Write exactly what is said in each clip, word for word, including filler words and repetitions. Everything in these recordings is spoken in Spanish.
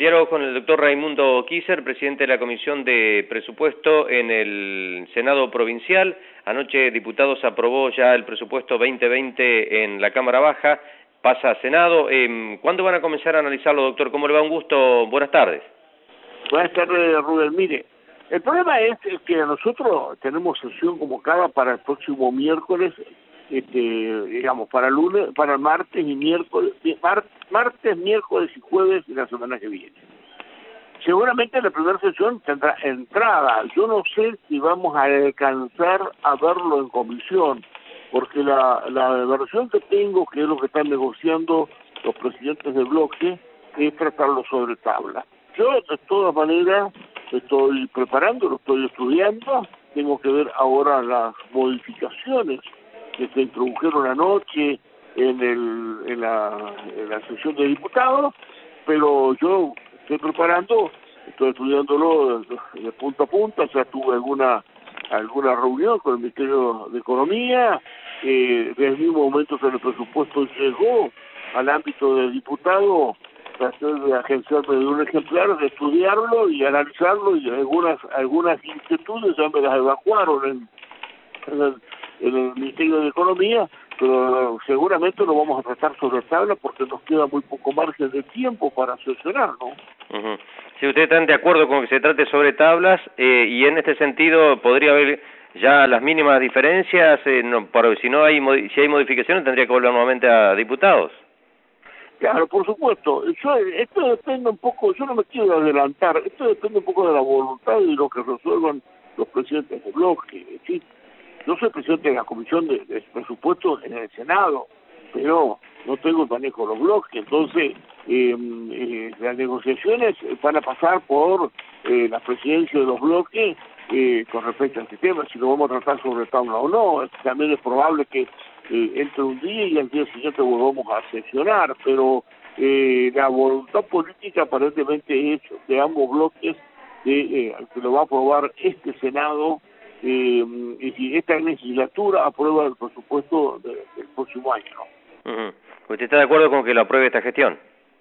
diálogo con el doctor Raimundo Kisser, presidente de la Comisión de Presupuesto en el Senado Provincial. Anoche, diputados, aprobó ya el presupuesto veinte veinte en la Cámara Baja, pasa a Senado. Eh, ¿Cuándo van a comenzar a analizarlo, doctor? ¿Cómo le va? Un gusto. Buenas tardes. Buenas tardes, Rubén. Mire, el problema es que nosotros tenemos sesión convocada para el próximo miércoles, este, digamos, para lunes, para martes y miércoles, mar, martes, miércoles y jueves de la semana que viene. Seguramente la primera sesión tendrá entrada. Yo no sé si vamos a alcanzar a verlo en comisión, porque la, la versión que tengo, que es lo que están negociando los presidentes del bloque, es tratarlo sobre tabla. Yo, de todas maneras, estoy preparando, lo estoy estudiando. Tengo que ver ahora las modificaciones que se introdujeron anoche en, el, en, la, en la sesión de diputados, pero yo estoy preparando, estoy estudiándolo de, de punta a punta. Ya tuve alguna alguna reunión con el Ministerio de Economía, eh, desde el mismo momento que el presupuesto llegó al ámbito del diputado, traté de agenciarme de un ejemplar, de estudiarlo y analizarlo, y algunas algunas inquietudes ya me las evacuaron en, en, el, en el Ministerio de Economía, pero seguramente lo vamos a tratar sobre tabla porque nos queda muy poco margen de tiempo para sesionar, ¿no? Uh-huh. Si ustedes están de acuerdo con que se trate sobre tablas, eh, y en este sentido podría haber ya las mínimas diferencias, eh, no, pero si no hay si hay modificaciones tendría que volver nuevamente a diputados. Claro, por supuesto. Yo, esto depende un poco, yo no me quiero adelantar, esto depende un poco de la voluntad y lo que resuelvan los presidentes del bloque. Es decir, yo soy presidente de la Comisión de, de Presupuestos en el Senado, pero no tengo el manejo de los bloques, entonces eh, eh, las negociaciones van a pasar por eh, la presidencia de los bloques eh, con respecto a este tema, si lo vamos a tratar sobre tabla o no. También es probable que Eh, entre un día y al día siguiente volvamos a sesionar, pero eh, la voluntad política aparentemente es de ambos bloques de eh, que lo va a aprobar este Senado, eh, y si esta legislatura aprueba el presupuesto de, del próximo año, ¿no? Uh-huh. ¿Usted está de acuerdo con que lo apruebe esta gestión?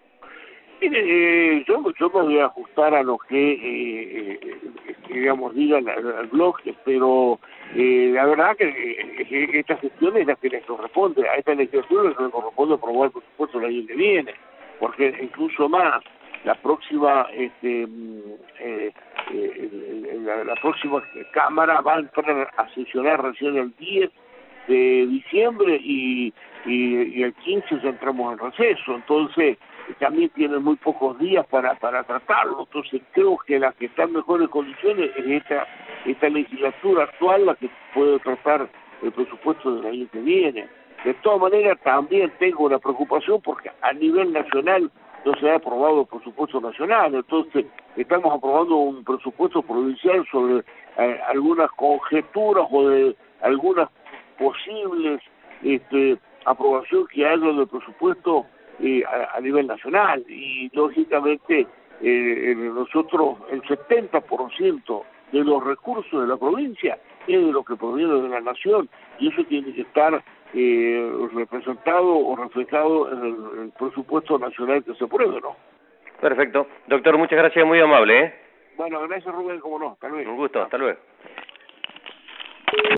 Mire, eh, yo, yo me voy a ajustar a lo que, eh, eh, digamos, digan al, al bloque, pero eh, la verdad que eh, esta gestión es la que les corresponde, a esta legislatura les corresponde aprobar el presupuesto el año que viene, porque incluso más, la próxima, este, eh, eh, la, la próxima Cámara va a entrar a sesionar recién el diez de diciembre y, y, y el quince ya entramos en receso, entonces también tienen muy pocos días para para tratarlo. Entonces creo que la que está en mejores condiciones es esta esta legislatura actual, la que puede tratar el presupuesto del año que viene. De todas maneras, también tengo una preocupación porque a nivel nacional no se ha aprobado el presupuesto nacional, entonces estamos aprobando un presupuesto provincial sobre eh, algunas conjeturas o de algunas posibles este, aprobación que haya del presupuesto Eh, a, a nivel nacional, y lógicamente eh, nosotros el setenta por ciento de los recursos de la provincia es de lo que proviene de la nación, y eso tiene que estar eh, representado o reflejado en el, en el presupuesto nacional que se apruebe, ¿no? Perfecto. Doctor, muchas gracias, muy amable, ¿eh? Bueno, gracias, Rubén, como no, hasta luego. Un gusto, hasta luego.